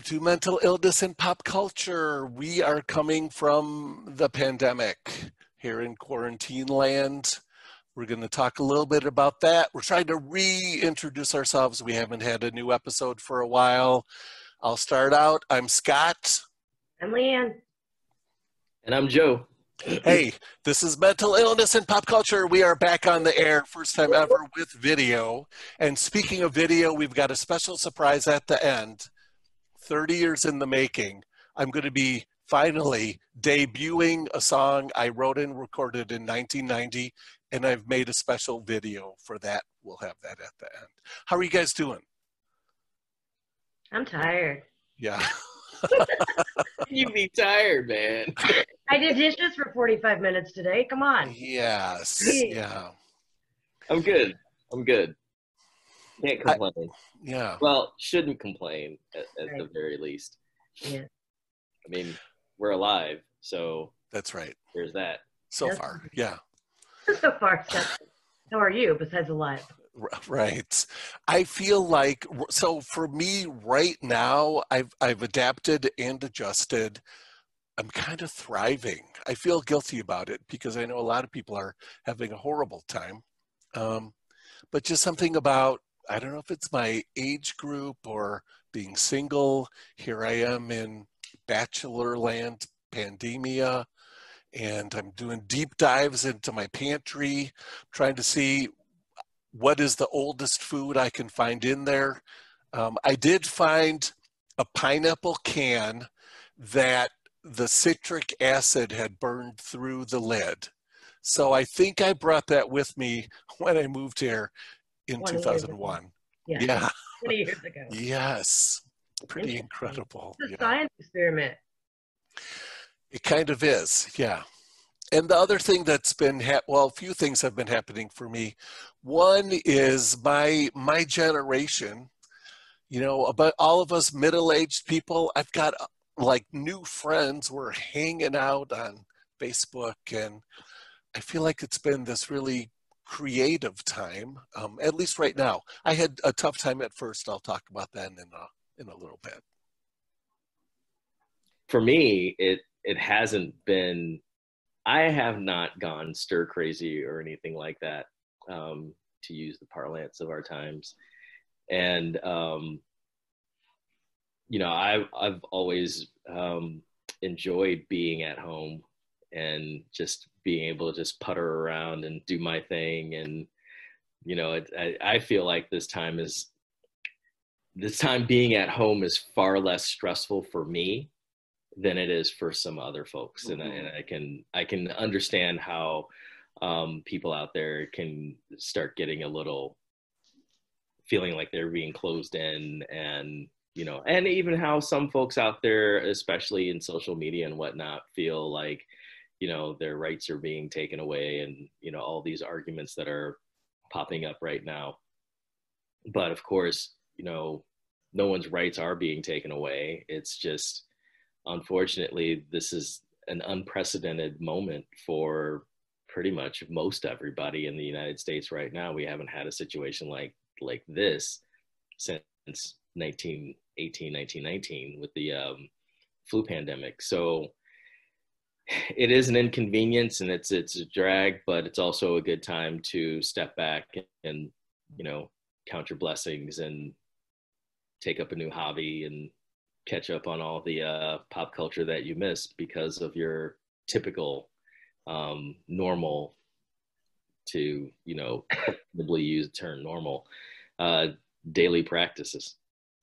to Mental Illness and Pop Culture. We are coming from the pandemic here in quarantine land. We're going to talk a little bit about that. We're trying to reintroduce ourselves. We haven't had a new episode for a while. I'll start out. I'm Scott. I'm Leanne. And I'm Joe. Hey, this is Mental Illness and Pop Culture. We are back on the air, first time ever with video. And speaking of video, we've got a special surprise at the end. 30 years in the making. I'm going to be finally debuting a song I wrote and recorded in 1990, and I've made a special video for that. We'll have that at the end. How are you guys doing? I'm tired. Yeah. You be tired, man. I did dishes for 45 minutes today. Come on. Yes. Yeah. I'm good. Can't complain. Yeah. Well, shouldn't complain at the very least. Yeah. I mean, we're alive, so That's right. there's that. So far. Yeah. So far, Scott. How are you besides alive? Right. I feel like, so for me right now, I've adapted and adjusted. I'm kind of thriving. I feel guilty about it because I know a lot of people are having a horrible time. But just something about, I don't know if it's my age group or being single. Here I am in bachelor land, pandemia, and I'm doing deep dives into my pantry, trying to see what is the oldest food I can find in there. I did find a pineapple can that the citric acid had burned through the lid. So I think I brought that with me when I moved here in 2001. Yeah. 20 years ago. Yes. Pretty incredible. It's a science experiment. It kind of is, yeah. And the other thing that's been, a few things have been happening for me. One is my generation, about all of us middle-aged people, I've got like new friends. We're hanging out on Facebook, and I feel like it's been this really creative time, at least right now. I had a tough time at first. I'll talk about that in a little bit. For me, it hasn't been, I have not gone stir crazy or anything like that, to use the parlance of our times. And, I've always enjoyed being at home and just being able to just putter around and do my thing. And, I feel like this time being at home is far less stressful for me than it is for some other folks. Mm-hmm. And I can understand how people out there can start getting a little feeling like they're being closed in, and and even how some folks out there, especially in social media and whatnot, feel like their rights are being taken away, and all these arguments that are popping up right now. But of course, no one's rights are being taken away. It's just, unfortunately, this is an unprecedented moment for pretty much most everybody in the United States right now. We haven't had a situation like this since 1919 with the flu pandemic. So it is an inconvenience, and it's a drag, but it's also a good time to step back and count your blessings and take up a new hobby and catch up on all the pop culture that you missed because of your typical normal, to probably use the term normal, daily practices.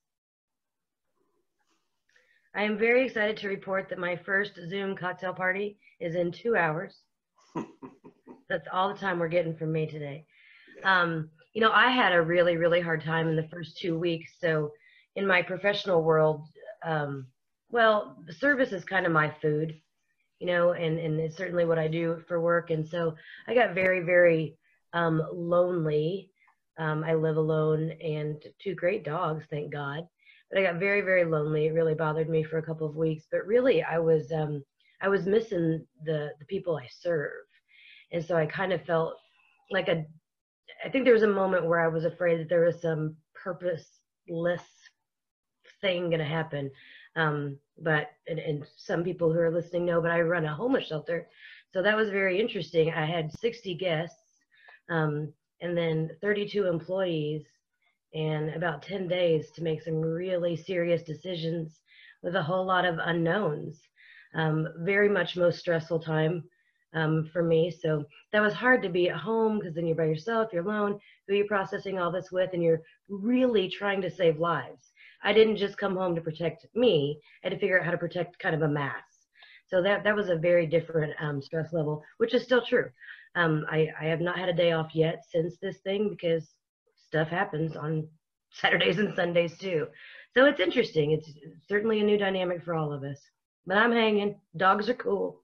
I am very excited to report that my first Zoom cocktail party is in 2 hours. That's all the time we're getting from me today. I had a really, really hard time in the first 2 weeks. So in my professional world, service is kind of my food, and it's certainly what I do for work. And so I got very, very lonely. I live alone and 2 great dogs, thank God. But I got very, very lonely. It really bothered me for a couple of weeks. But really, I was missing the people I serve. And so I kind of felt like I think there was a moment where I was afraid that there was some purposeless thing going to happen. But and some people who are listening know, but I run a homeless shelter. So that was very interesting. I had 60 guests, and then 32 employees, and about 10 days to make some really serious decisions with a whole lot of unknowns. Very much most stressful time for me. So that was hard to be at home because then you're by yourself, you're alone, who you're processing all this with, and you're really trying to save lives. I didn't just come home to protect me. I had to figure out how to protect kind of a mass. So that was a very different stress level, which is still true. I have not had a day off yet since this thing because stuff happens on Saturdays and Sundays too. So it's interesting. It's certainly a new dynamic for all of us. But I'm hanging. Dogs are cool.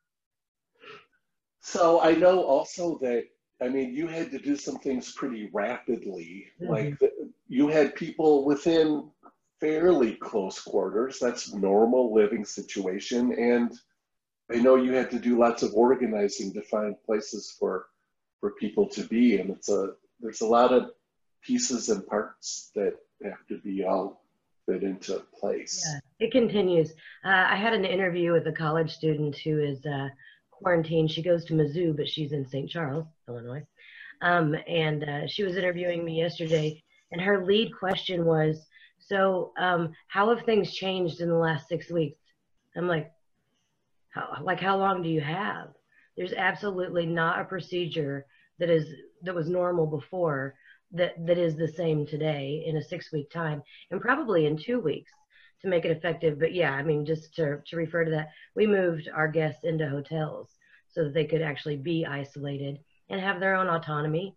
So I know also that, I mean, you had to do some things pretty rapidly. Like you had people within fairly close quarters. That's normal living situation. And I know you had to do lots of organizing to find places for people to be. And there's a lot of pieces and parts that have to be all fit into place. Yeah, it continues. I had an interview with a college student who is quarantined. She goes to Mizzou, but she's in St. Charles, Illinois. And she was interviewing me yesterday, and her lead question was, so how have things changed in the last 6 weeks? I'm like, how long do you have? There's absolutely not a procedure that was normal before that is the same today in a 6-week time, and probably in 2 weeks to make it effective. But yeah, I mean, just to refer to that, we moved our guests into hotels so that they could actually be isolated and have their own autonomy.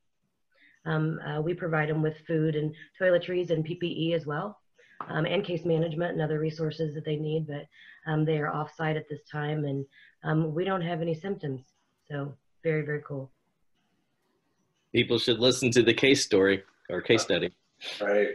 We provide them with food and toiletries and PPE as well, and case management and other resources that they need, but they are off-site at this time, and we don't have any symptoms. So very, very cool. People should listen to the case story or case study. Right.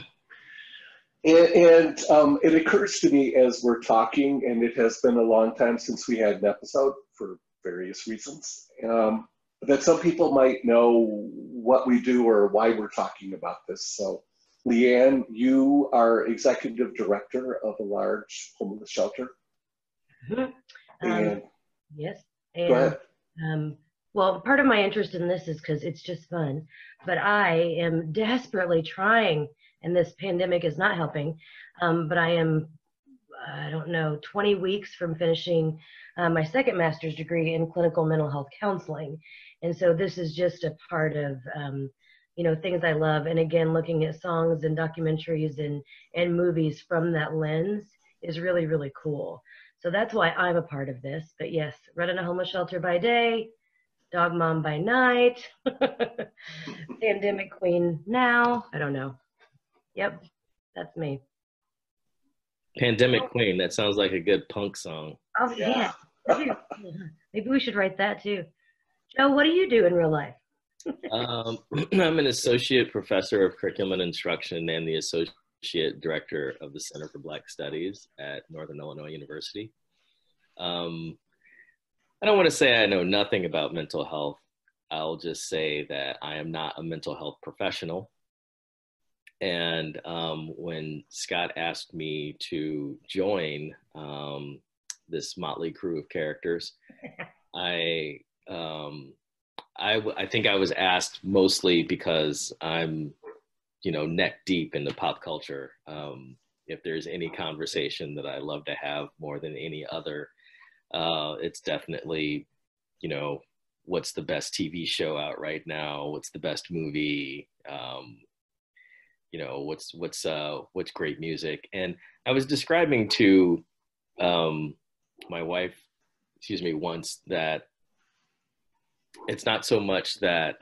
And it occurs to me as we're talking, and it has been a long time since we had an episode for various reasons, that some people might know what we do or why we're talking about this. So, Leanne, you are executive director of a large homeless shelter. And yes. Go ahead. Well, part of my interest in this is because it's just fun, but I am desperately trying, and this pandemic is not helping, but I am, I don't know, 20 weeks from finishing my second master's degree in clinical mental health counseling. And so this is just a part of, things I love. And again, looking at songs and documentaries and movies from that lens is really, really cool. So that's why I'm a part of this. But yes, running a homeless shelter by day, dog mom by night, pandemic queen now. I don't know. Yep, that's me. Pandemic Queen. That sounds like a good punk song. Oh yeah. Maybe we should write that too. Joe, what do you do in real life? I'm an associate professor of curriculum and instruction and the associate director of the Center for Black Studies at Northern Illinois University. I don't want to say I know nothing about mental health. I'll just say that I am not a mental health professional. And when Scott asked me to join this motley crew of characters, I think I was asked mostly because I'm, neck deep into pop culture. If there's any conversation that I love to have more than any other, it's definitely, what's the best TV show out right now? What's the best movie? What's great music? And I was describing to my wife, once that it's not so much that,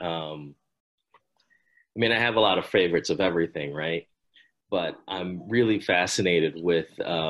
I have a lot of favorites of everything, right? But I'm really fascinated with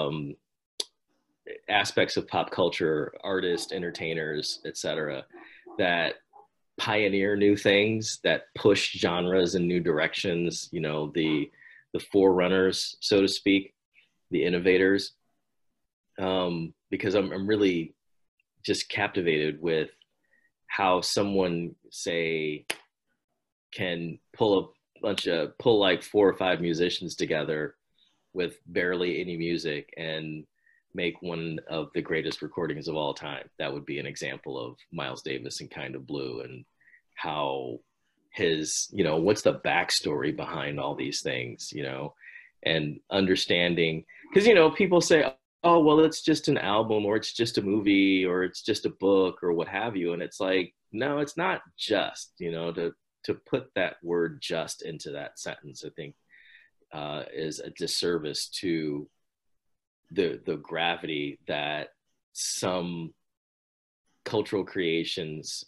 aspects of pop culture, artists, entertainers, etc., that pioneer new things, that push genres in new directions, the forerunners, so to speak, the innovators, because I'm really just captivated with how someone, say, can pull like 4 or 5 musicians together with barely any music and make one of the greatest recordings of all time. That would be an example of Miles Davis and Kind of Blue, and how his, you know, what's the backstory behind all these things, you know, and understanding, because, you know, people say, oh, well, it's just an album, or it's just a movie, or it's just a book, or what have you. And it's like, no, it's not just, you know, to put that word just into that sentence, I think is a disservice to the gravity that some cultural creations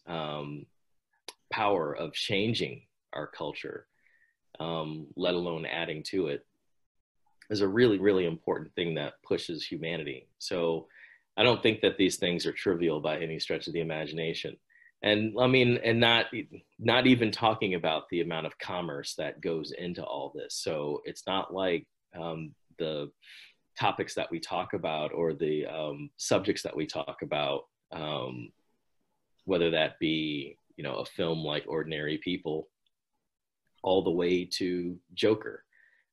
power of changing our culture, let alone adding to it, is a really, really important thing that pushes humanity. So I don't think that these things are trivial by any stretch of the imagination. And I mean, and not even talking about the amount of commerce that goes into all this. So it's not like the topics that we talk about, or the subjects that we talk about, whether that be, you know, a film like Ordinary People, all the way to Joker.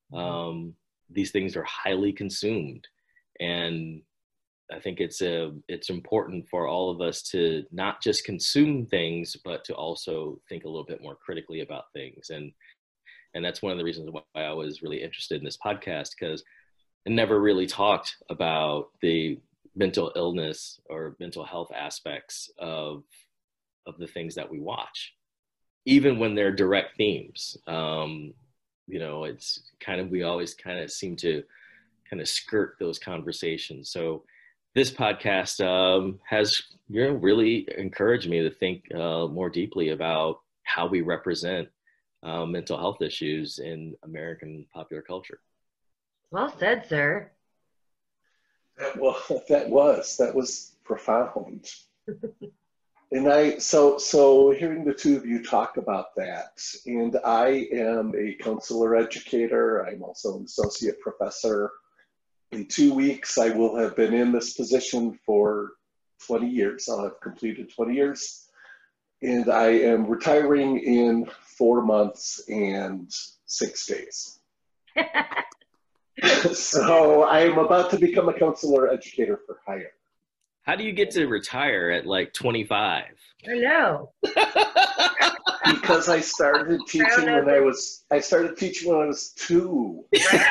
These things are highly consumed, and I think it's important for all of us to not just consume things, but to also think a little bit more critically about things. And that's one of the reasons why I was really interested in this podcast, because I never really talked about the mental illness or mental health aspects of the things that we watch, even when they're direct themes. You know, it's kind of, we always kind of seem to kind of skirt those conversations. So this podcast has, you know, really encouraged me to think more deeply about how we represent mental health issues in American popular culture. Well said, sir. That was profound. And so hearing the two of you talk about that, and I am a counselor educator. I'm also an associate professor. In 2 weeks, I will have been in this position for 20 years. I'll have completed 20 years. And I am retiring in 4 months and 6 days. So I'm about to become a counselor educator for hire. How do you get to retire at like 25? I know. Because I started teaching when I was 2.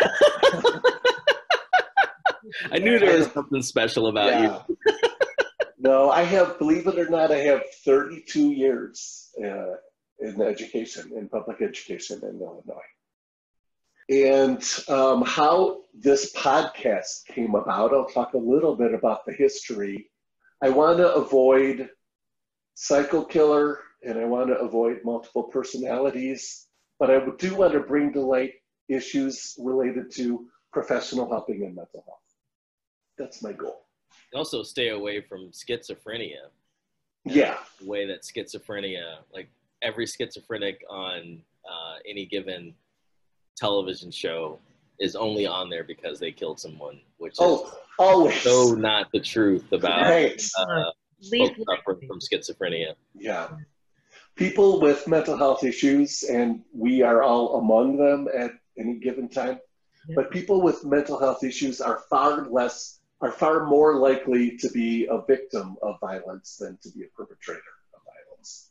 I knew there was something special about you. No, I have, believe it or not, I have 32 years in education, in public education in Illinois. And how this podcast came about, I'll talk a little bit about the history. I want to avoid psycho killer, and I want to avoid multiple personalities, but I do want to bring to light issues related to professional helping in mental health. That's my goal. Also stay away from schizophrenia. Yeah. The way that schizophrenia, like every schizophrenic on any given television show is only on there because they killed someone, which is always so not the truth about Folks suffering from schizophrenia. Yeah. People with mental health issues, and we are all among them at any given time, but people with mental health issues are far more likely to be a victim of violence than to be a perpetrator of violence.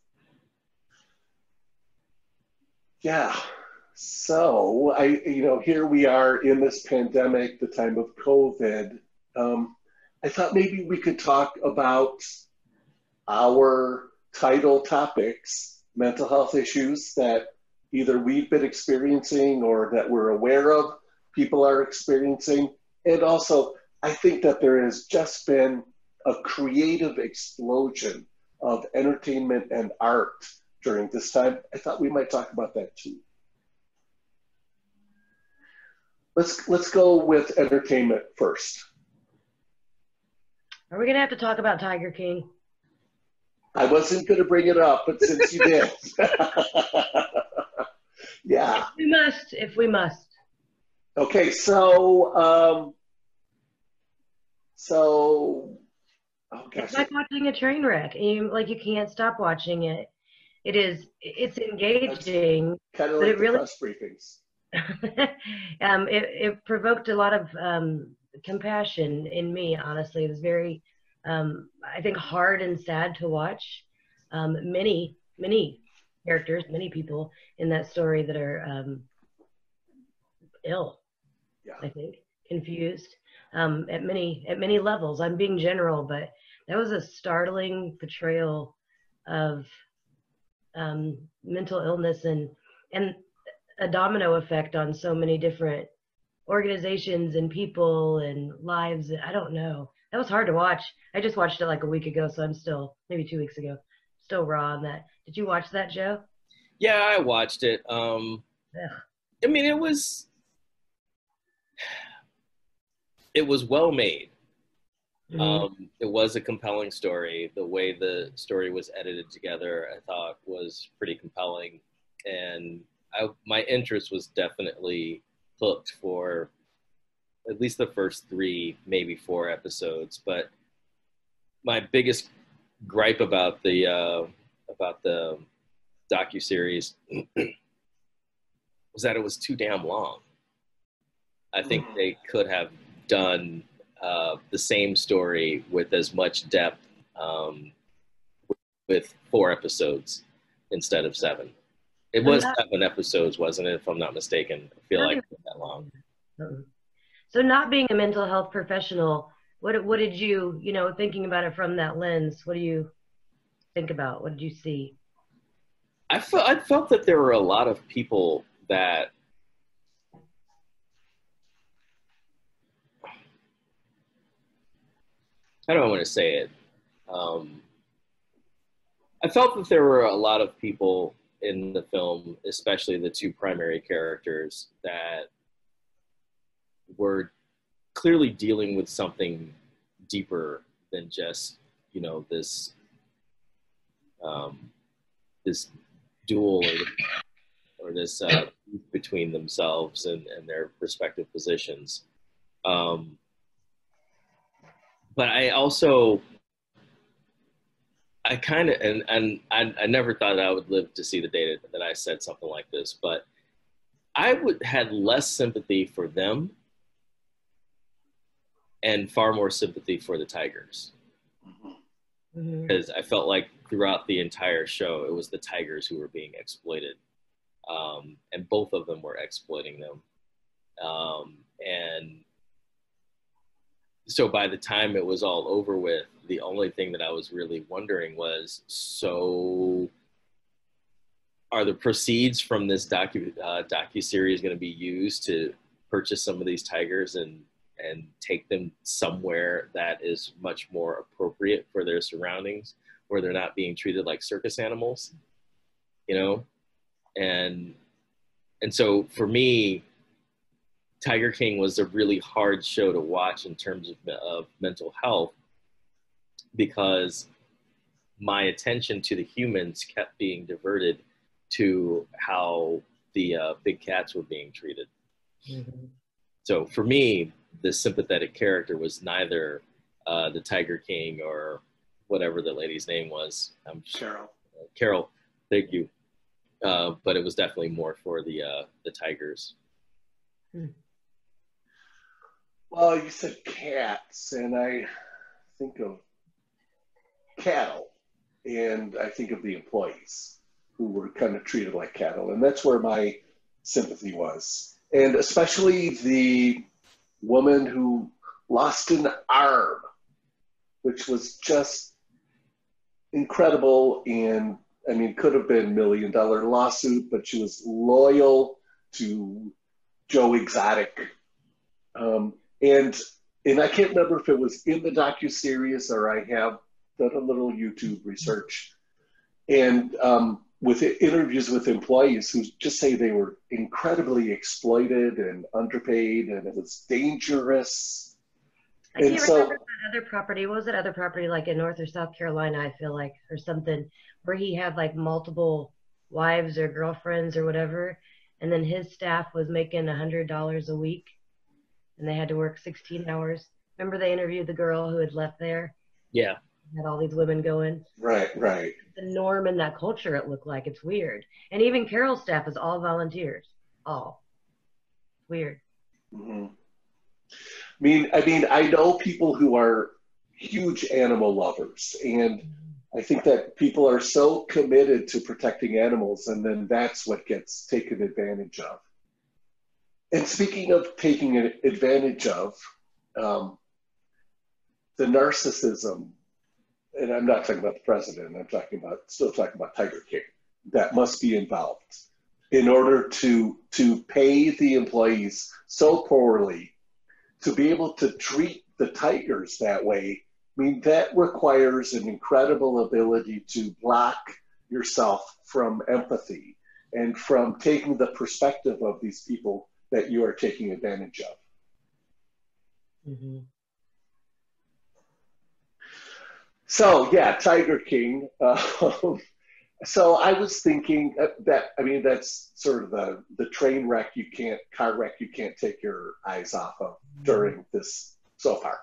Yeah. So here we are in this pandemic, the time of COVID. I thought maybe we could talk about our title topics, mental health issues that either we've been experiencing or that we're aware of people are experiencing. And also, I think that there has just been a creative explosion of entertainment and art during this time. I thought we might talk about that too. Let's go with entertainment first. Are we going to have to talk about Tiger King? I wasn't going to bring it up, but since you did. Yeah. If we must. Okay, so, oh gosh. It's like watching a train wreck. You can't stop watching it. It's engaging. Kind of like the press briefings. It provoked a lot of compassion in me, honestly. It was very, I think, hard and sad to watch. Many characters, many people in that story that are ill, Yeah. I think, confused at many levels. I'm being general, but that was a startling portrayal of mental illness and a domino effect on so many different organizations and people and lives. I don't know. That was hard to watch. I just watched it like a week ago, so I'm still, maybe 2 weeks ago, still raw on that. Did you watch that, Joe? Yeah, I watched it. Ugh. I mean, it was well made. It was a compelling story. The way the story was edited together, I thought, was pretty compelling, and my interest was definitely hooked for at least the first 3, maybe 4 episodes. But my biggest gripe about the docuseries was that it was too damn long. I think they could have done the same story with as much depth with 4 episodes instead of 7. It was 7 episodes, wasn't it? If I'm not mistaken, I feel like it was that long. So, not being a mental health professional, what did you, thinking about it from that lens, what do you think about? What did you see? I felt that there were a lot of people that how do I want to say it? I felt that there were a lot of people in the film, especially the 2 primary characters, that were clearly dealing with something deeper than just, this this duel or this between themselves and their respective positions. But I also, I kind of, and I never thought I would live to see the day that I said something like this, but I had less sympathy for them and far more sympathy for the tigers. Because I felt like throughout the entire show, it was the tigers who were being exploited. And both of them were exploiting them. And so by the time it was all over with, the only thing that I was really wondering was, so are the proceeds from this docuseries going to be used to purchase some of these tigers and take them somewhere that is much more appropriate for their surroundings, where they're not being treated like circus animals, And so for me, Tiger King was a really hard show to watch in terms of mental health, because my attention to the humans kept being diverted to how the big cats were being treated. So for me, the sympathetic character was neither the Tiger King or whatever the lady's name was. Carol, thank you. But it was definitely more for the tigers. Well, you said cats, and I think of cattle, and I think of the employees who were kind of treated like cattle, and that's where my sympathy was. And especially the woman who lost an arm, which was just incredible, and I mean, could have been $1 million lawsuit, but she was loyal to Joe Exotic. And I can't remember if it was in the docuseries or I have done a little YouTube research. And with interviews with employees who just say they were incredibly exploited and underpaid, and it was dangerous. I can't remember that other property. What was that other property, like in North or South Carolina, I feel like, or something, where he had like multiple wives or girlfriends or whatever, and then his staff was making $100 a week, and they had to work 16 hours. Remember they interviewed the girl who had left there? Yeah. Had all these women going. Right. The norm in that culture, it looked like. It's weird. And even Carol's staff is all volunteers. All. weird. Mhm. I mean, I know people who are huge animal lovers, and I think that people are so committed to protecting animals, and then that's what gets taken advantage of. And speaking of taking advantage of, um, the narcissism, and I'm not talking about the president, I'm still talking about Tiger King, that must be involved in order to pay the employees so poorly to be able to treat the tigers that way. I mean, that requires an incredible ability to block yourself from empathy and from taking the perspective of these people that you are taking advantage of. Mm-hmm. So yeah, Tiger King. So I was thinking that, I mean, that's sort of the car wreck you can't take your eyes off of during this so far.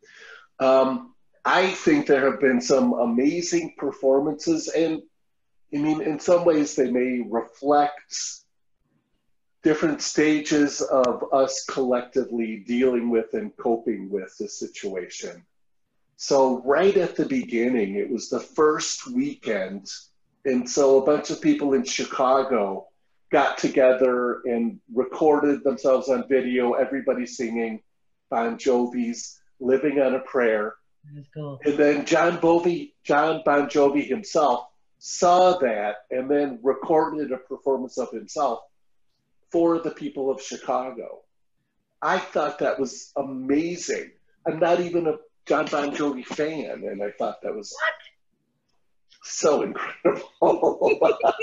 I think there have been some amazing performances, and I mean, in some ways they may reflect different stages of us collectively dealing with and coping with the situation. So right at the beginning, it was the first weekend, and so a bunch of people in Chicago got together and recorded themselves on video, everybody singing Bon Jovi's Living on a Prayer. That's cool. And then John Bon Jovi himself saw that and then recorded a performance of himself for the people of Chicago. I thought that was amazing. I'm not even a John Bon Jovi fan, and I thought that was so incredible.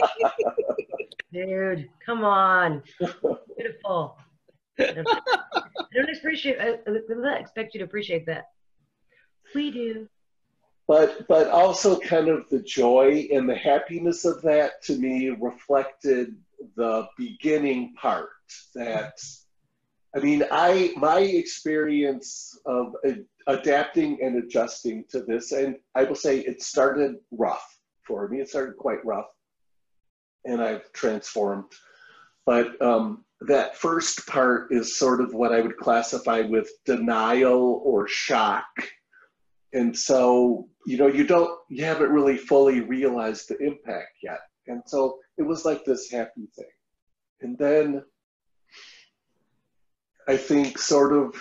Dude, come on. Beautiful. I don't expect you to appreciate that. We do. But also kind of the joy and the happiness of that, to me, reflected the beginning part. That, I mean, my experience of adapting and adjusting to this, and I will say it started rough for me. It started quite rough, and I've transformed. But that first part is sort of what I would classify with denial or shock. And so, you haven't really fully realized the impact yet. And so it was like this happy thing. And then I think sort of,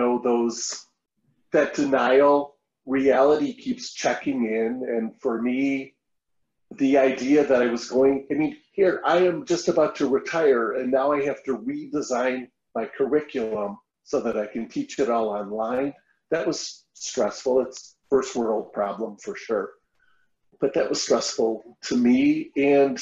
that denial, reality keeps checking in. And for me, the idea that here, I am just about to retire, and now I have to redesign my curriculum so that I can teach it all online. That was stressful. It's first world problem for sure. But that was stressful to me, and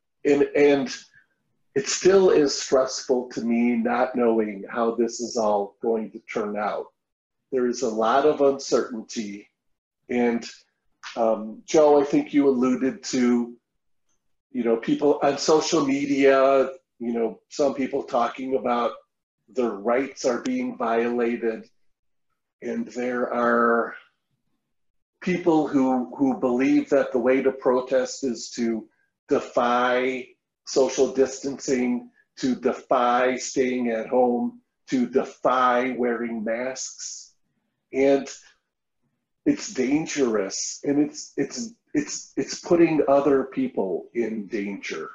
it still is stressful to me not knowing how this is all going to turn out. There is a lot of uncertainty, and Joe, I think you alluded to, people on social media, some people talking about their rights are being violated, and there are people who believe that the way to protest is to defy social distancing, to defy staying at home, to defy wearing masks. And it's dangerous, and it's putting other people in danger.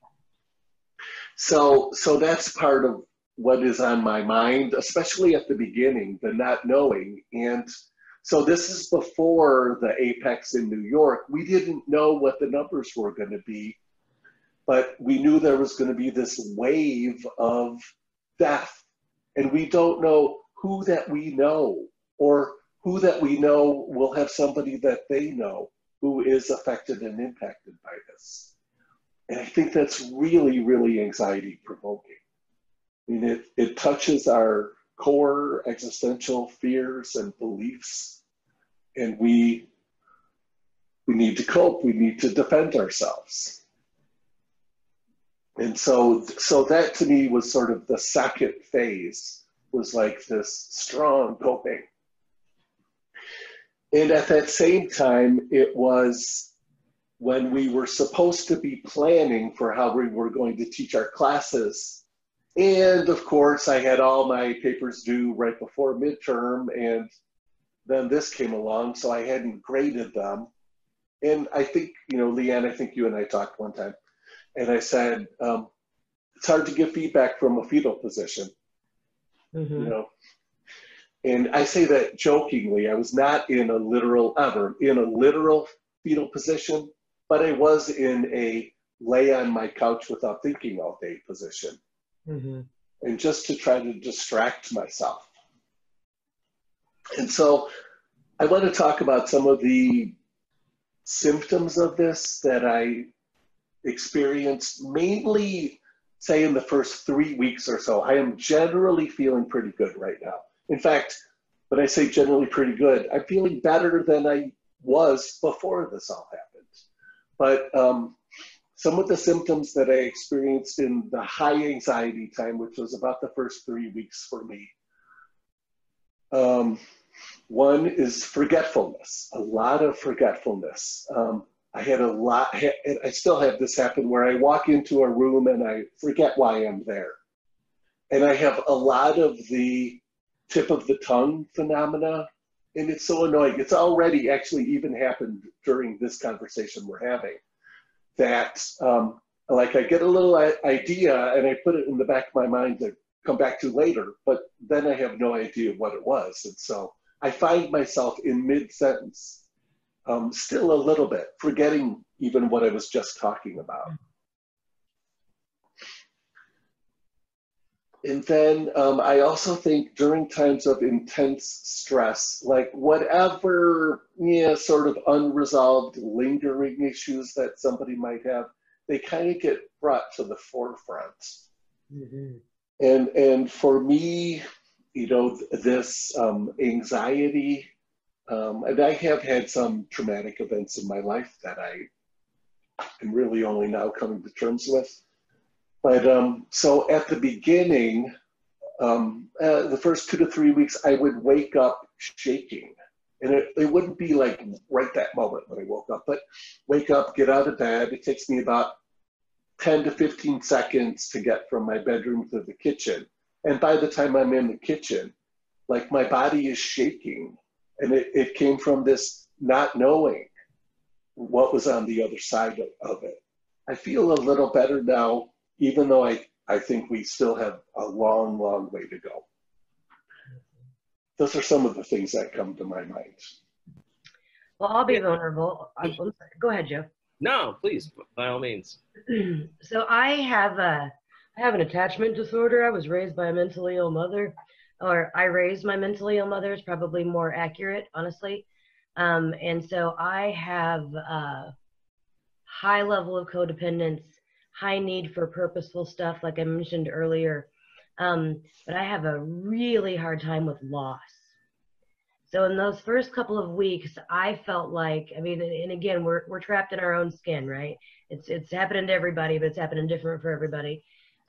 So that's part of what is on my mind, especially at the beginning, the not knowing. And so this is before the Apex in New York. We didn't know what the numbers were going to be, but we knew there was going to be this wave of death. And we don't know who that we know, or who that we know will have somebody that they know who is affected and impacted by this. And I think that's really, really anxiety provoking. I mean, it touches our core existential fears and beliefs, and we need to cope. We need to defend ourselves. And so that to me was sort of the second phase, was like this strong coping. And at that same time, it was when we were supposed to be planning for how we were going to teach our classes And of course, I had all my papers due right before midterm, and then this came along, so I hadn't graded them. And I think, Leanne, I think you and I talked one time, and I said, it's hard to get feedback from a fetal position, Mm-hmm. And I say that jokingly. I was not in a literal fetal position, but I was in a lay on my couch without thinking all day position. Mm-hmm. And just to try to distract myself. And so I want to talk about some of the symptoms of this that I experienced, mainly, say, in the first 3 weeks or so. I am generally feeling pretty good right now. In fact, when I say generally pretty good, I'm feeling better than I was before this all happened. But some of the symptoms that I experienced in the high anxiety time, which was about the first 3 weeks for me, one is forgetfulness, a lot of forgetfulness. I still have this happen where I walk into a room and I forget why I'm there. And I have a lot of the tip of the tongue phenomena, and it's so annoying. It's already actually even happened during this conversation we're having. That like I get a little idea and I put it in the back of my mind to come back to later, but then I have no idea what it was. And so I find myself in mid-sentence, still a little bit, forgetting even what I was just talking about. And then I also think during times of intense stress, like whatever sort of unresolved lingering issues that somebody might have, they kind of get brought to the forefront. Mm-hmm. And for me, this anxiety, and I have had some traumatic events in my life that I am really only now coming to terms with. But so at the beginning, the first 2 to 3 weeks, I would wake up shaking. And it wouldn't be like right that moment when I woke up, but wake up, get out of bed. It takes me about 10 to 15 seconds to get from my bedroom to the kitchen. And by the time I'm in the kitchen, like my body is shaking. And it came from this not knowing what was on the other side of it. I feel a little better now, even though I think we still have a long, long way to go. Those are some of the things that come to my mind. Well, I'll be vulnerable. I'm sorry. Go ahead, Joe. No, please, by all means. So I have an attachment disorder. I was raised by a mentally ill mother, or I raised my mentally ill mother is probably more accurate, honestly. And so I have a high level of codependence, high need for purposeful stuff, like I mentioned earlier. But I have a really hard time with loss. So in those first couple of weeks, I felt like, and again, we're trapped in our own skin, right? It's happening to everybody, but it's happening different for everybody.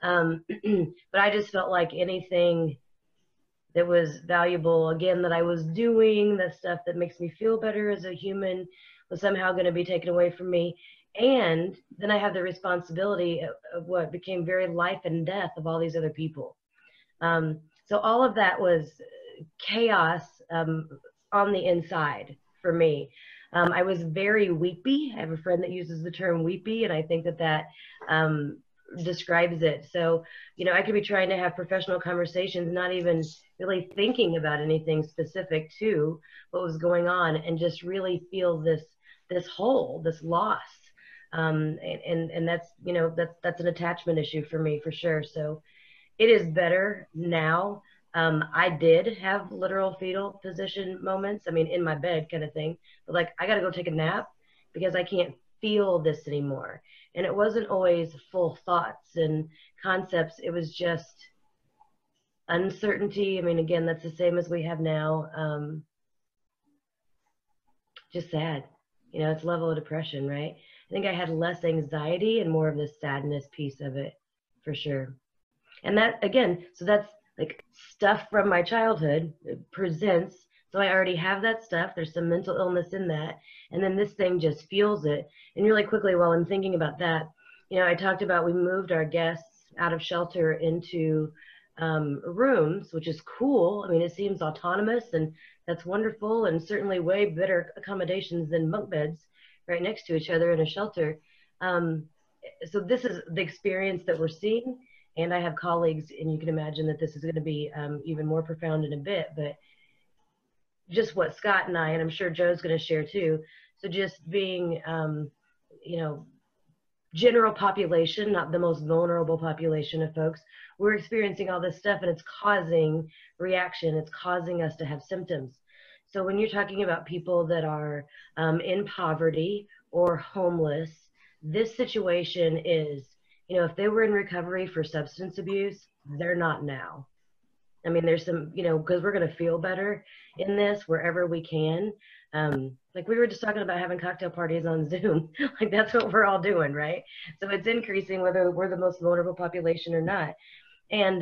But I just felt like anything that was valuable, again, that I was doing, the stuff that makes me feel better as a human, was somehow going to be taken away from me. And then I have the responsibility of what became very life and death of all these other people. So all of that was chaos on the inside for me. I was very weepy. I have a friend that uses the term weepy, and I think that describes it. So, I could be trying to have professional conversations, not even really thinking about anything specific to what was going on, and just really feel this hole, this loss. And that's, that's an attachment issue for me for sure. So it is better now. I did have literal fetal position moments. In my bed kind of thing, but like, I got to go take a nap because I can't feel this anymore. And it wasn't always full thoughts and concepts. It was just uncertainty. Again, that's the same as we have now. Just sad, it's a level of depression, right? I think I had less anxiety and more of the sadness piece of it for sure. And that, again, so that's like stuff from my childhood presents. So I already have that stuff. There's some mental illness in that. And then this thing just fuels it. And really quickly, while I'm thinking about that, I talked about we moved our guests out of shelter into rooms, which is cool. I mean, it seems autonomous, and that's wonderful, and certainly way better accommodations than bunk beds right next to each other in a shelter. So this is the experience that we're seeing. And I have colleagues, and you can imagine that this is going to be even more profound in a bit, but just what Scott and I, and I'm sure Joe's going to share too. So just being, you know, general population, not the most vulnerable population of folks, we're experiencing all this stuff, and it's causing reaction. It's causing us to have symptoms. So when you're talking about people that are in poverty or homeless, this situation is, you know, if they were in recovery for substance abuse, they're not now. I mean, there's some, you know, because we're going to feel better in this wherever we can. Like we were just talking about having cocktail parties on Zoom. Like that's what we're all doing, right? So it's increasing whether we're the most vulnerable population or not. And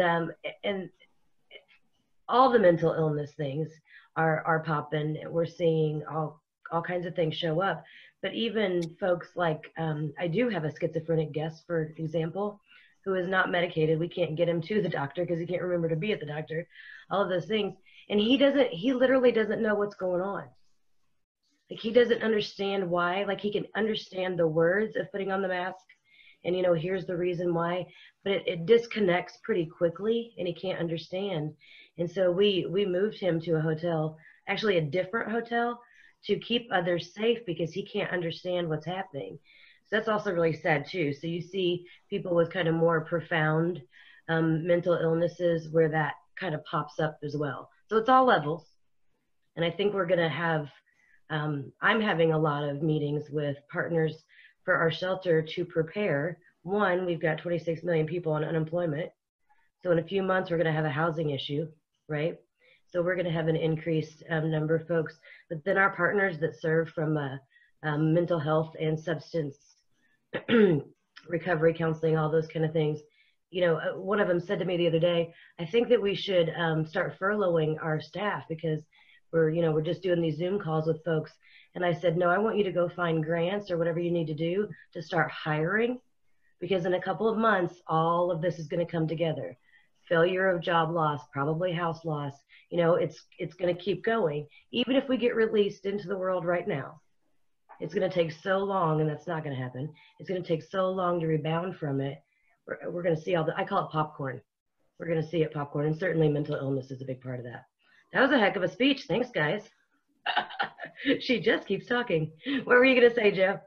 all the mental illness things are popping. We're seeing all kinds of things show up. But even folks like, I do have a schizophrenic guest, for example, who is not medicated. We can't get him to the doctor because he can't remember to be at the doctor, all of those things. And he literally doesn't know what's going on. Like he doesn't understand why. Like he can understand the words of putting on the mask and, you know, here's the reason why, but it disconnects pretty quickly and he can't understand. And so we moved him to a hotel, actually a different hotel, to keep others safe because he can't understand what's happening. So that's also really sad too. So you see people with kind of more profound mental illnesses where that kind of pops up as well. So it's all levels. And I think we're going to have, I'm having a lot of meetings with partners for our shelter to prepare. One, we've got 26 million people on unemployment. So in a few months, we're going to have a housing issue, right? So we're going to have an increased number of folks. But then our partners that serve from mental health and substance recovery counseling, all those kind of things. You know, one of them said to me the other day, I think that we should start furloughing our staff because we're just doing these Zoom calls with folks. And I said, no, I want you to go find grants or whatever you need to do to start hiring, because in a couple of months, all of this is going to come together. Failure of job loss, probably house loss. You know, it's going to keep going. Even if we get released into the world right now, it's going to take so long, and that's not going to happen. It's going to take so long to rebound from it. We're going to see I call it popcorn. We're going to see it popcorn, and certainly mental illness is a big part of that. That was a heck of a speech. Thanks, guys. She just keeps talking. What were you going to say, Joe?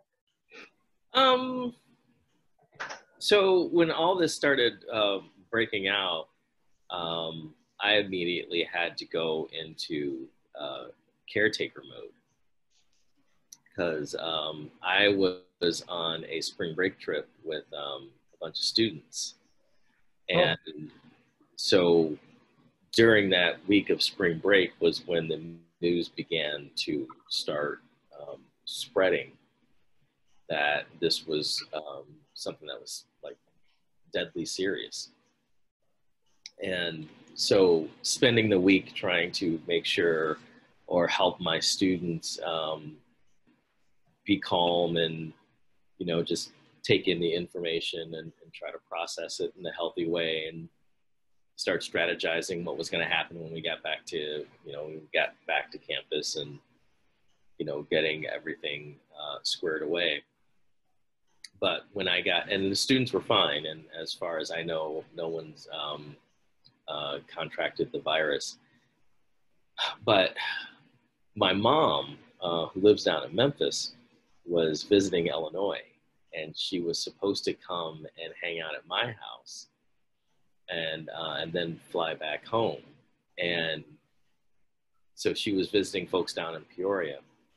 So when all this started breaking out, I immediately had to go into caretaker mode because I was on a spring break trip with a bunch of students. And so during that week of spring break was when the news began to start spreading that this was something that was like deadly serious. And so spending the week trying to make sure or help my students be calm and, you know, just take in the information and try to process it in a healthy way and start strategizing what was going to happen when we got back to, campus and, you know, getting everything squared away. But when and the students were fine. And as far as I know, no one's contracted the virus. But my mom, who lives down in Memphis, was visiting Illinois, and she was supposed to come and hang out at my house and then fly back home. And so she was visiting folks down in Peoria.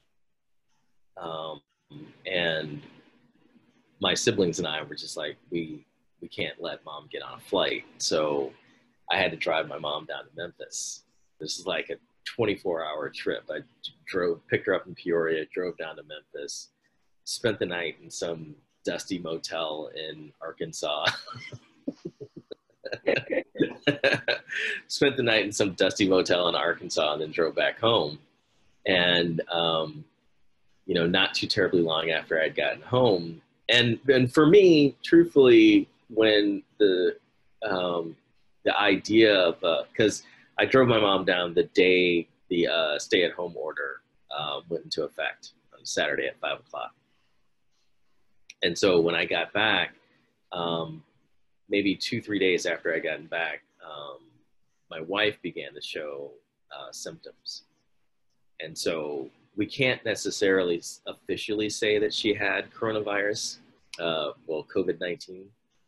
And my siblings and I were just like, we can't let mom get on a flight. So I had to drive my mom down to Memphis. This is like a 24-hour trip. I picked her up in Peoria, drove down to Memphis, spent the night in some dusty motel in Arkansas. Spent the night in some dusty motel in Arkansas and then drove back home. And, not too terribly long after I'd gotten home. And for me, truthfully, when the idea of, because I drove my mom down the day the stay-at-home order went into effect on Saturday at 5 o'clock. And so when I got back, maybe 2-3 days after I got back, my wife began to show symptoms. And so we can't necessarily officially say that she had coronavirus, COVID-19,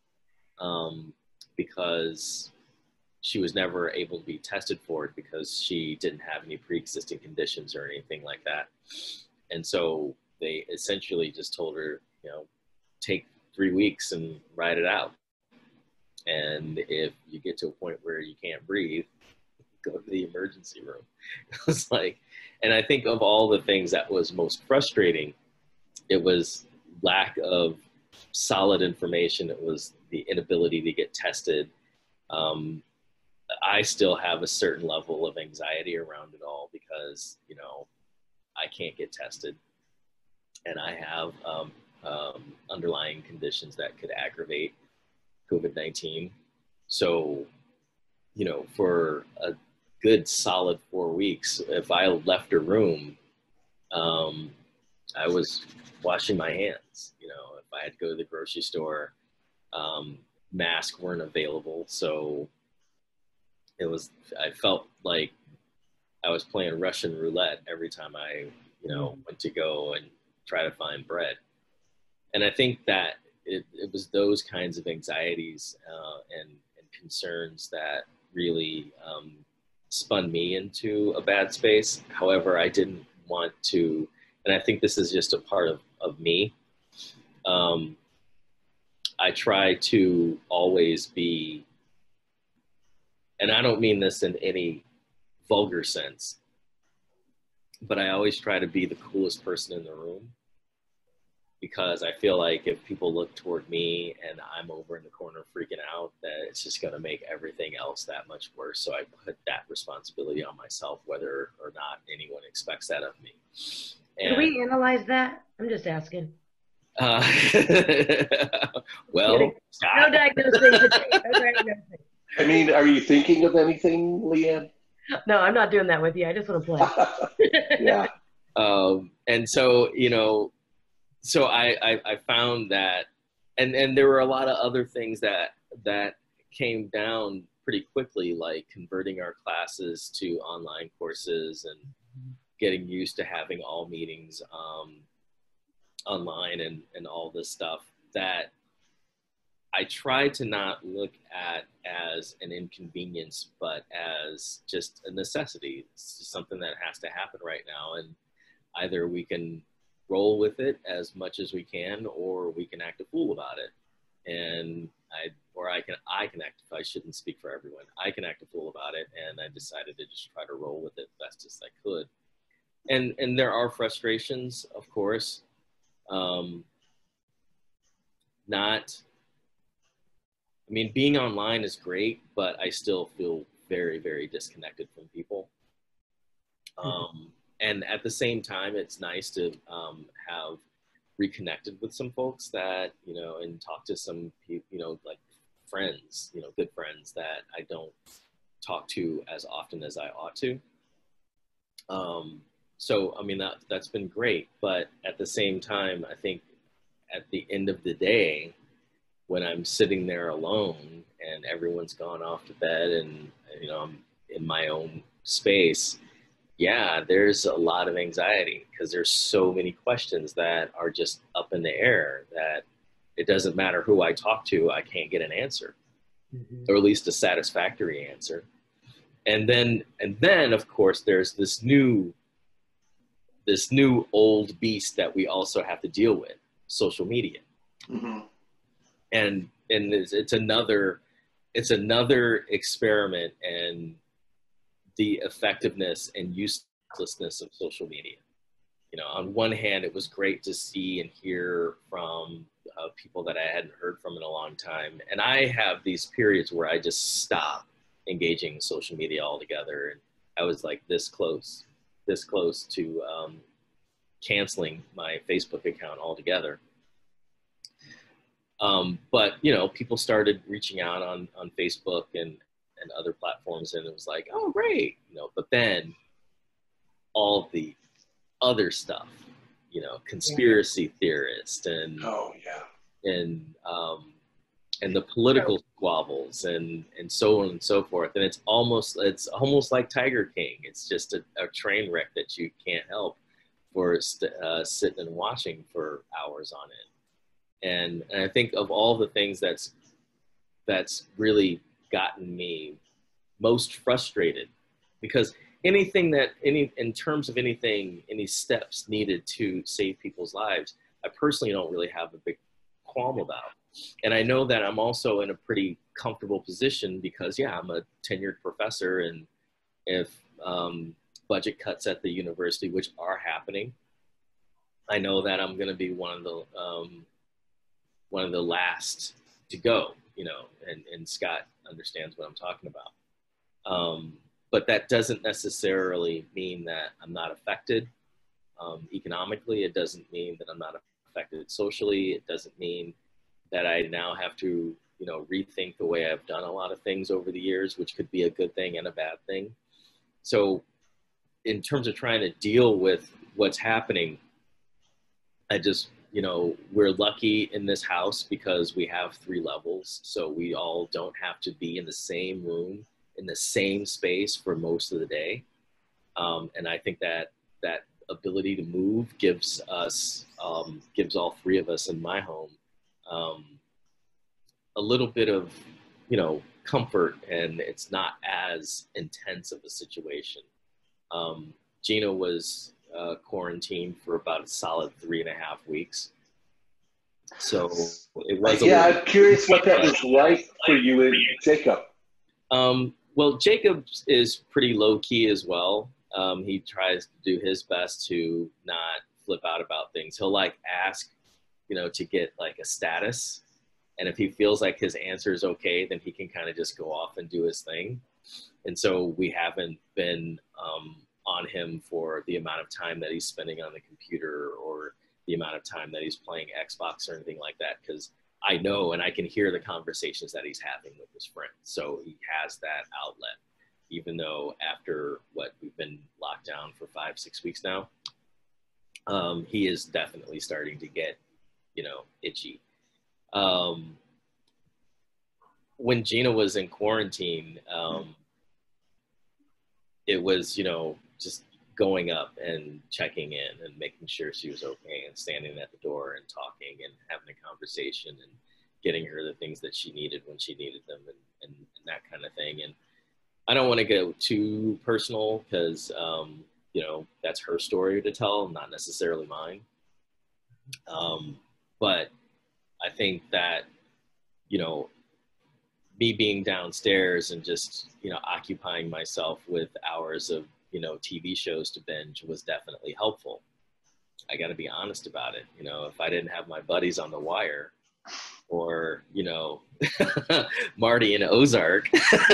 because she was never able to be tested for it because she didn't have any pre-existing conditions or anything like that. And so they essentially just told her, take 3 weeks and ride it out. And if you get to a point where you can't breathe, go to the emergency room. It was like, and I think of all the things that was most frustrating, it was lack of solid information. It was the inability to get tested. I still have a certain level of anxiety around it all because, I can't get tested, and I have underlying conditions that could aggravate COVID-19. So, for a good solid 4 weeks, if I left a room, I was washing my hands. If I had to go to the grocery store, masks weren't available. So I felt like I was playing Russian roulette every time I, went to go and try to find bread. And I think that it was those kinds of anxieties and concerns that really spun me into a bad space. However, I didn't want to, and I think this is just a part of me. I try to always be, and I don't mean this in any vulgar sense, but I always try to be the coolest person in the room, because I feel like if people look toward me and I'm over in the corner freaking out, that it's just going to make everything else that much worse. So I put that responsibility on myself, whether or not anyone expects that of me. Can we analyze that? I'm just asking. Well, no diagnosing. No diagnosing. I mean, are you thinking of anything, Leanne? No, I'm not doing that with you. I just want to play. Yeah. And so, so I found that, and there were a lot of other things that came down pretty quickly, like converting our classes to online courses and getting used to having all meetings online and all this stuff, that I try to not look at as an inconvenience, but as just a necessity. It's just something that has to happen right now. And either we can roll with it as much as we can, or we can act a fool about it. And I can act, if I shouldn't speak for everyone, I can act a fool about it. And I decided to just try to roll with it best as I could. And there are frustrations, of course. Being online is great, but I still feel very, very disconnected from people. And at the same time, it's nice to have reconnected with some folks that, and talk to some people, like friends, good friends that I don't talk to as often as I ought to. So, that's been great. But at the same time, I think at the end of the day, when I'm sitting there alone and everyone's gone off to bed and, I'm in my own space, yeah, there's a lot of anxiety because there's so many questions that are just up in the air that it doesn't matter who I talk to, I can't get an answer, or at least a satisfactory answer. And then of course, there's this new old beast that we also have to deal with, social media. Mm-hmm. And it's another experiment in the effectiveness and uselessness of social media. On one hand, it was great to see and hear from people that I hadn't heard from in a long time. And I have these periods where I just stop engaging social media altogether. And I was like this close to canceling my Facebook account altogether. But, you know, people started reaching out on Facebook and other platforms, and it was like, oh, great, you know, but then all the other stuff, you know, conspiracy theorists Oh yeah. And the political squabbles and so on and so forth. And it's almost like Tiger King. It's just a train wreck that you can't help for sitting and watching for hours on end. And I think of all the things that's really gotten me most frustrated, because in terms of any steps needed to save people's lives, I personally don't really have a big qualm about. And I know that I'm also in a pretty comfortable position because, yeah, I'm a tenured professor, and if budget cuts at the university, which are happening, I know that I'm going to be one of the last to go, you know, and Scott understands what I'm talking about. But that doesn't necessarily mean that I'm not affected economically. It doesn't mean that I'm not affected socially. It doesn't mean that I now have to, you know, rethink the way I've done a lot of things over the years, which could be a good thing and a bad thing. So in terms of trying to deal with what's happening, I just, you know, we're lucky in this house because we have 3 levels. So we all don't have to be in the same room, in the same space for most of the day. And I think that ability to move gives all 3 of us in my home a little bit of, you know, comfort, and it's not as intense of a situation. Gina was quarantined for about a solid 3.5 weeks. So it was I'm curious what that was like for you and Jacob. Well, Jacob is pretty low key as well. He tries to do his best to not flip out about things. He'll like ask, you know, to get like a status. And if he feels like his answer is okay, then he can kind of just go off and do his thing. And so we haven't been on him for the amount of time that he's spending on the computer or the amount of time that he's playing Xbox or anything like that, because I know and I can hear the conversations that he's having with his friends. So he has that outlet, even though after we've been locked down for 5-6 weeks now, he is definitely starting to get, you know, itchy. When Gina was in quarantine, it was, you know, just going up and checking in and making sure she was okay and standing at the door and talking and having a conversation and getting her the things that she needed when she needed them and that kind of thing. And I don't want to go too personal because, you know, that's her story to tell, not necessarily mine. But I think that, you know, me being downstairs and just, you know, occupying myself with hours of, you know, TV shows to binge was definitely helpful. I got to be honest about it. You know, if I didn't have my buddies on The Wire or, you know, Marty and Ozark,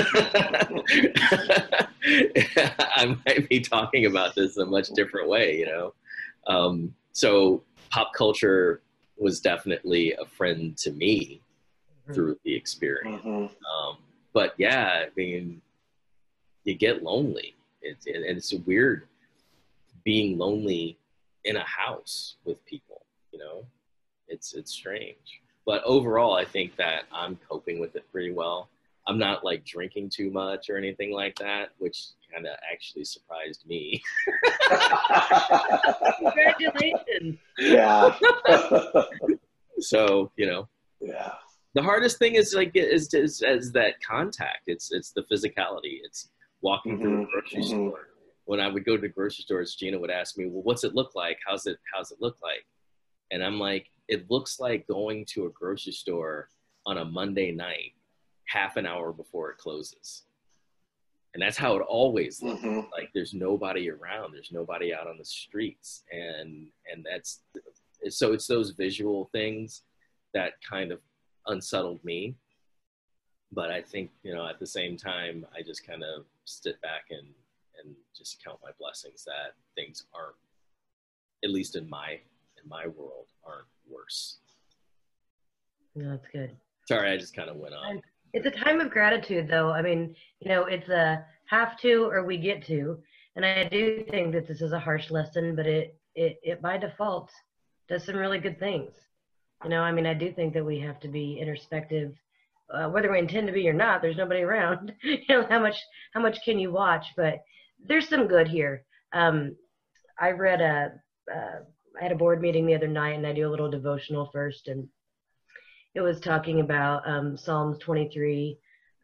I might be talking about this in a much different way, you know? So pop culture was definitely a friend to me through the experience. But yeah, I mean, you get lonely. It's weird being lonely in a house with people, you know, it's strange. But overall, I think that I'm coping with it pretty well. I'm not like drinking too much or anything like that, which kind of actually surprised me. Congratulations. Yeah. So, you know, Yeah. the hardest thing is like is that contact. It's the physicality. It's walking through a grocery store. When I would go to grocery stores, Gina would ask me, "Well, what's it look like? How's it look like?" And I'm like, "It looks like going to a grocery store on a Monday night, half an hour before it closes." And that's how it always looks. Like there's nobody around. There's nobody out on the streets. And that's so it's those visual things that kind of unsettled me. But I think, you know, at the same time, I just kind of sit back and just count my blessings that things aren't, at least in my world, aren't worse. No, that's good. Sorry, I just kind of went on. It's a time of gratitude, though. I mean, you know, it's a have to or we get to. And I do think that this is a harsh lesson, but it by default does some really good things. You know, I mean, I do think that we have to be introspective, whether we intend to be or not. There's nobody around. You know, how much can you watch? But there's some good here. I read I had a board meeting the other night, and I do a little devotional first, and it was talking about Psalms 23.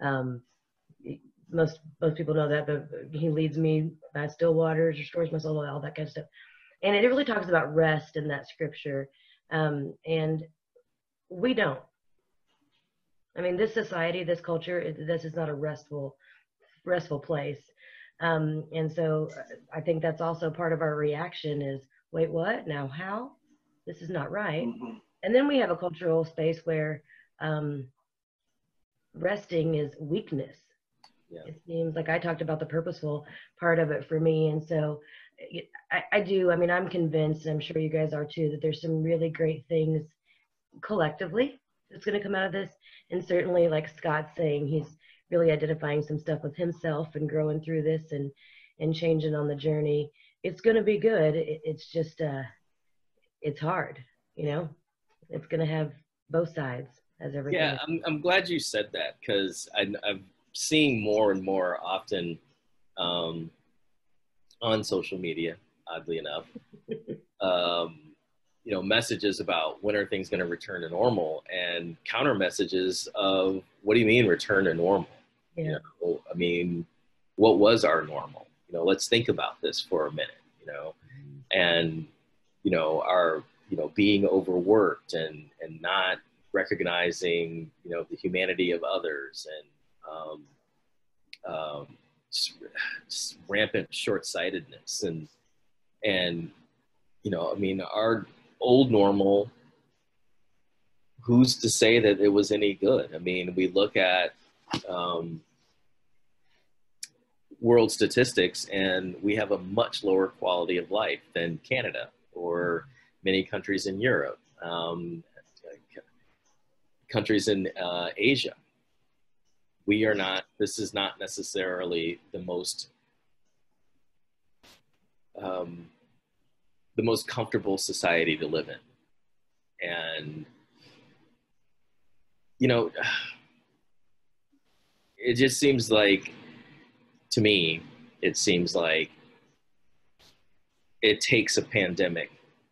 Most people know that, but he leads me by still waters, restores my soul, all that kind of stuff. And it really talks about rest in that scripture. And we don't. I mean, this society, this culture, this is not a restful place. And so I think that's also part of our reaction is, wait, what? Now how? This is not right. Mm-hmm. And then we have a cultural space where resting is weakness. Yeah. It seems like I talked about the purposeful part of it for me. And so I do, I mean, I'm convinced, I'm sure you guys are too, that there's some really great things collectively that's going to come out of this. And certainly, like Scott's saying, he's really identifying some stuff with himself and growing through this and changing on the journey. It's going to be good. It's just, it's hard, you know? It's going to have both sides as everything. Yeah, I'm glad you said that, because I'm seeing more and more often on social media, oddly enough, you know, messages about when are things going to return to normal, and counter messages of, what do you mean return to normal? Yeah. You know, I mean, what was our normal? You know, let's think about this for a minute, you know, and, you know, our, you know, being overworked and not recognizing, you know, the humanity of others, and just rampant short-sightedness, and, you know, I mean, our old normal, who's to say that it was any good? I mean, we look at world statistics, and we have a much lower quality of life than Canada or many countries in Europe, countries in Asia. We are not, this is not necessarily the most comfortable society to live in. And, you know, it just seems like, to me, it seems like it takes a pandemic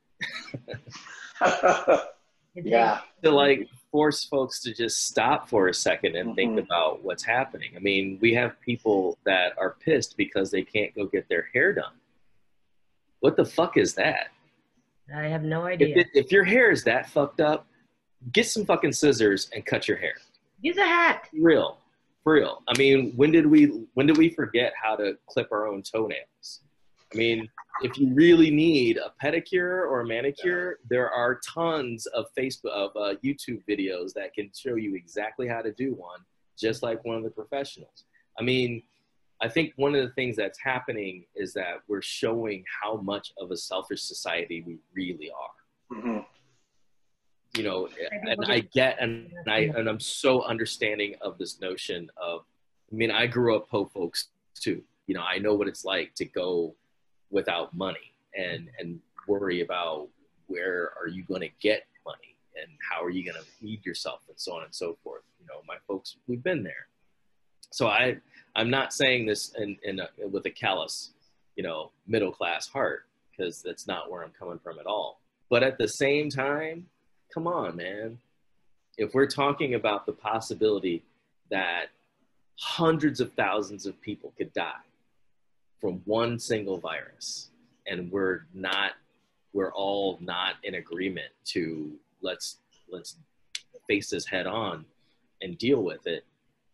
Yeah. to like force folks to just stop for a second and think about what's happening. I mean, we have people that are pissed because they can't go get their hair done. What the fuck is that? I have no idea. If your hair is that fucked up, get some fucking scissors and cut your hair. Use a hat. For real. I mean, when did we forget how to clip our own toenails? I mean, if you really need a pedicure or a manicure, there are tons of YouTube videos that can show you exactly how to do one, just like one of the professionals. I mean, I think one of the things that's happening is that we're showing how much of a selfish society we really are. Mm-hmm. You know, and I get, and I'm so understanding of this notion of, I mean, I grew up po folks too. You know, I know what it's like to go without money and worry about where are you going to get money and how are you going to feed yourself and so on and so forth. You know, my folks, we've been there. So I'm not saying this with a callous, you know, middle class heart, because that's not where I'm coming from at all. But at the same time, come on, man. If we're talking about the possibility that hundreds of thousands of people could die from one single virus, and we're all not in agreement to let's face this head on and deal with it,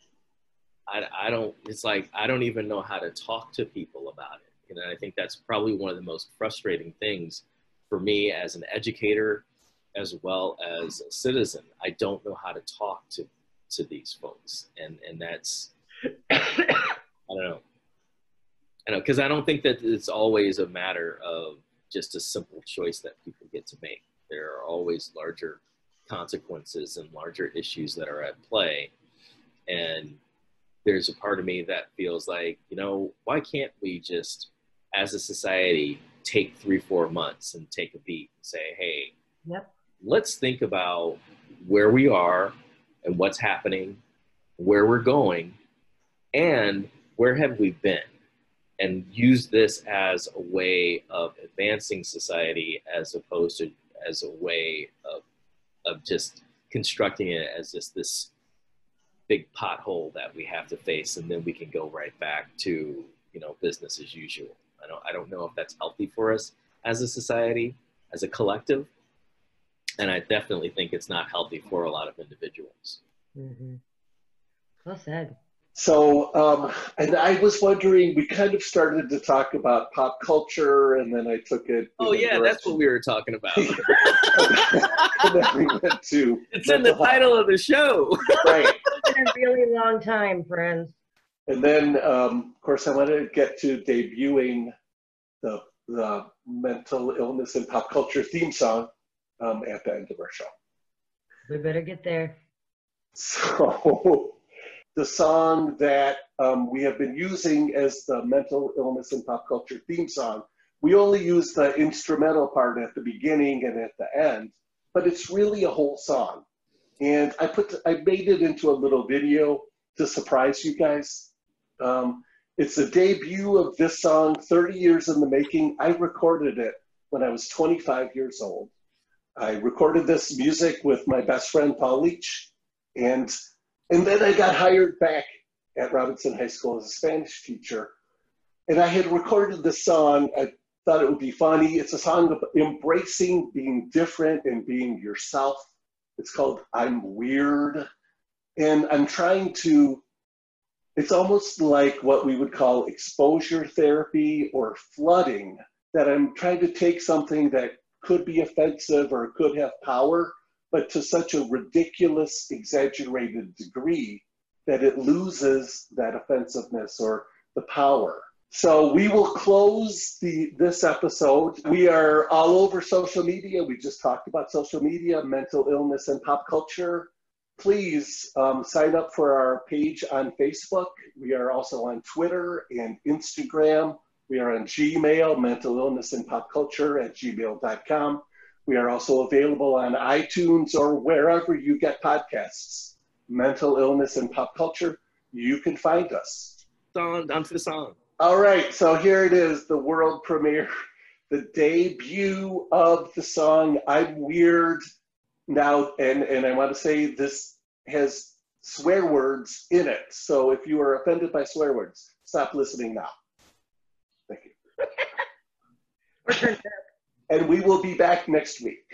it's like, I don't even know how to talk to people about it. And I think that's probably one of the most frustrating things for me as an educator, as well as a citizen. I don't know how to talk to these folks. And that's, I don't know. Because I don't think that it's always a matter of just a simple choice that people get to make. There are always larger consequences and larger issues that are at play. And there's a part of me that feels like, you know, why can't we just, as a society, take 3-4 months and take a beat and say, hey, let's think about where we are and what's happening, where we're going, and where have we been, and use this as a way of advancing society as opposed to as a way of just constructing it as just this big pothole that we have to face, and then we can go right back to, you know, business as usual. I don't know if that's healthy for us as a society, as a collective, and I definitely think it's not healthy for a lot of individuals. Mm-hmm. Well said. So, and I was wondering, we kind of started to talk about pop culture, and then I took it. Oh yeah, that's what we were talking about. And then we went to. It's in the title of the show. Right. It's been a really long time, friends. And then, of course, I wanted to get to debuting the mental illness and pop culture theme song at the end of our show. We better get there. So the song that we have been using as the mental illness and pop culture theme song, we only use the instrumental part at the beginning and at the end, but it's really a whole song. And I made it into a little video to surprise you guys. It's the debut of this song, 30 years in the making. I recorded it when I was 25 years old. I recorded this music with my best friend, Paul Leach, and then I got hired back at Robinson High School as a Spanish teacher. And I had recorded this song. I thought it would be funny. It's a song of embracing being different and being yourself. It's called I'm Weird. And I'm trying to, it's almost like what we would call exposure therapy or flooding, that I'm trying to take something that could be offensive or could have power, but to such a ridiculous, exaggerated degree that it loses that offensiveness or the power. So we will close this episode. We are all over social media. We just talked about social media, mental illness and pop culture. Please sign up for our page on Facebook. We are also on Twitter and Instagram. We are on Gmail, mental illness and pop culture @gmail.com. We are also available on iTunes or wherever you get podcasts. Mental illness and pop culture, you can find us. On to the song. All right, so here it is, the world premiere, the debut of the song I'm Weird. Now, and I want to say this has swear words in it. So if you are offended by swear words, stop listening now. Thank you. Or turn it up. And we will be back next week.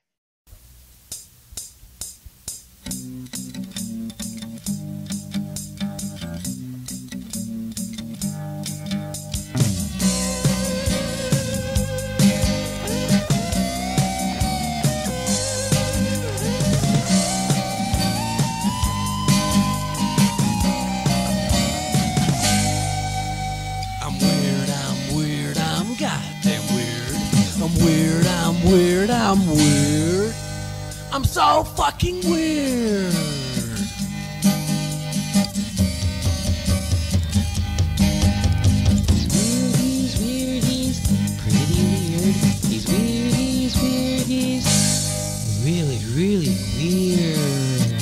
I'm weird. I'm so fucking weird. He's weird, he's pretty weird. He's weird, he's really, really weird.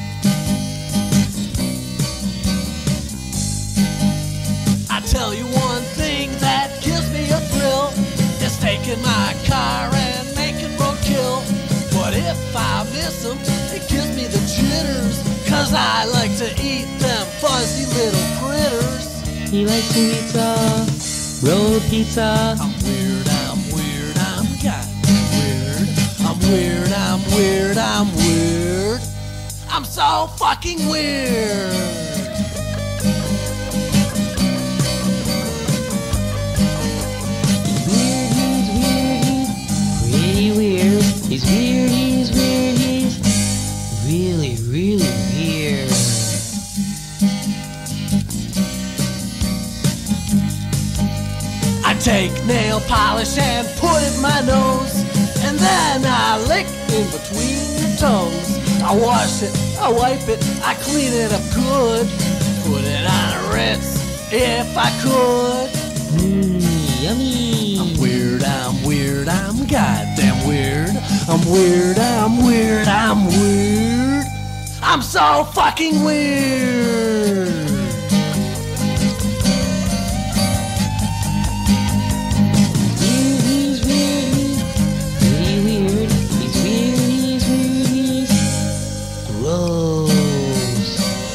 I tell you one thing that gives me a thrill. It's taking my car and kill. But if I miss them, it gives me the jitters, 'cause I like to eat them fuzzy little critters. He likes pizza, roll pizza. I'm weird, I'm weird, I'm kinda weird. I'm weird, I'm weird, I'm weird. I'm so fucking weird. He's weird, he's weird, he's really, really weird. I take nail polish and put it in my nose, and then I lick in between your toes. I wash it, I wipe it, I clean it up good. Put it on a Ritz if I could. Yummy. I'm weird, I'm weird, I'm goddamn weird. I'm weird, I'm weird, I'm weird. I'm so fucking weird. He's weird, he's weird, he's weird, he's weird, he's gross.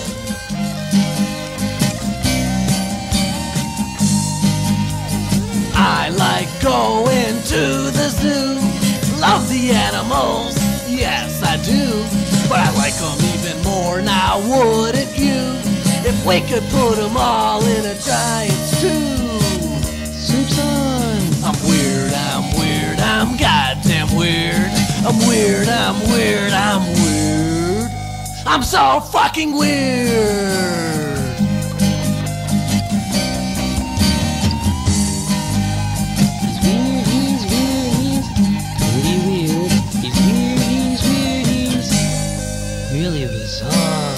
I like going to the zoo. Love the animals, yes I do. But I like them even more now, wouldn't you? If we could put them all in a giant stew. Soup's on. I'm weird, I'm weird, I'm goddamn weird. I'm weird, I'm weird, I'm weird. I'm so fucking weird. He's weird, he's weird, he's pretty weird. He's weird, he's weird, he's really bizarre.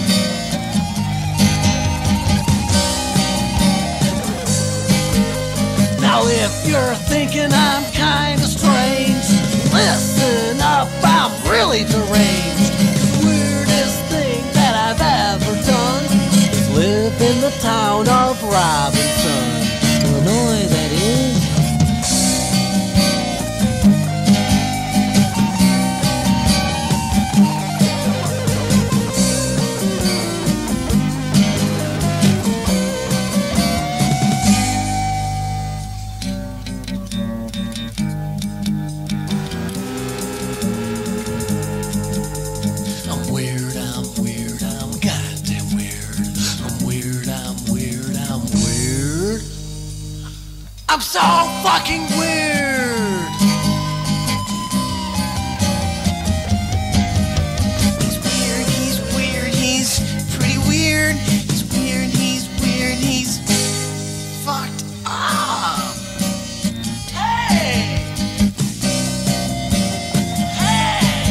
Now if you're thinking I'm kinda strange, listen up, I'm really deranged. The weirdest thing that I've ever done is live in the town of Robinson, Illinois, that is. I'm weird, I'm weird, I'm goddamn weird. I'm weird, I'm weird, I'm weird. I'm so fucking weird. He's weird, he's weird, he's pretty weird. He's weird, he's weird, he's fucked up. Hey! Hey!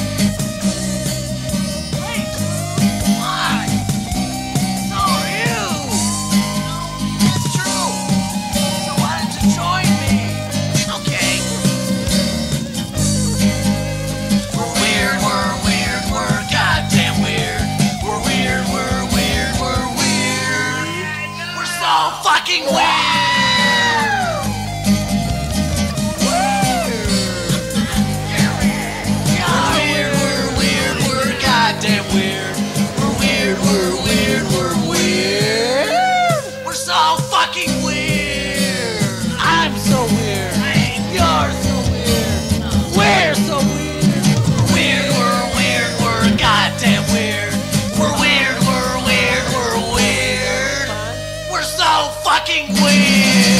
Wait! Why? So are you! It's true! So why don't you join me? Okay. We're weird, we're goddamn weird. We're weird, we're weird, we're weird. We're so fucking weird! We're goddamn weird. We're weird, we're weird, we're weird. We're so fucking weird. I'm so weird. You're so weird. We're so weird. We're goddamn weird. We're weird, we're weird, we're weird. We're so fucking weird.